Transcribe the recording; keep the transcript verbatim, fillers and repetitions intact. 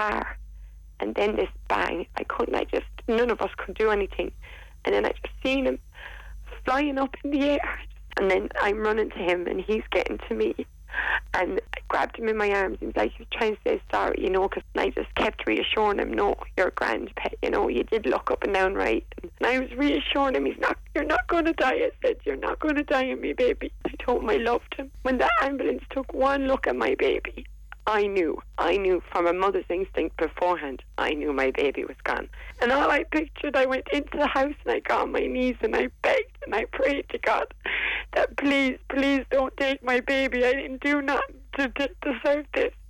car, and then this bang. I couldn't, I just, none of us could do anything. And then I just seen him flying up in the air. And then I'm running to him, and he's getting to me. And I grabbed him in my arms, and like he was trying to say sorry, you know, because I just kept reassuring him, no, you're a grand pet, you know, you did look up and down right. And I was reassuring him, he's not, you're not going to die. I said, you're not going to die on me, baby. I told him I loved him. When the ambulance took one look at my baby, I knew, I knew from a mother's instinct beforehand, I knew my baby was gone. And all I pictured, I went into the house and I got on my knees and I begged and I prayed to God that please, please don't take my baby. I didn't do nothing to, to deserve this.